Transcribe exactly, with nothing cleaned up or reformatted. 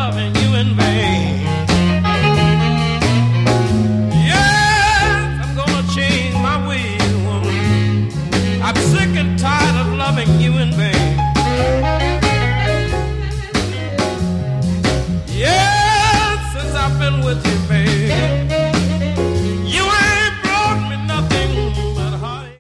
loving you in vain. Yes, I'm gonna change my ways, woman. I'm sick and tired of loving you in vain. Yes, since I've been with you, baby.